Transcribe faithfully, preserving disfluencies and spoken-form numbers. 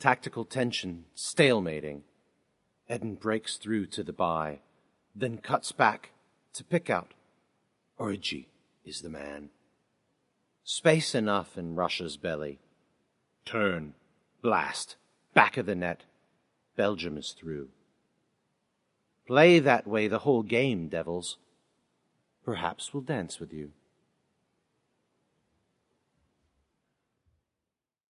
Tactical tension, stalemating. Eden breaks through to the bye, then cuts back to pick out. Origi is the man. Space enough in Russia's belly. Turn, blast, back of the net. Belgium is through. Play that way the whole game, devils. Perhaps we'll dance with you.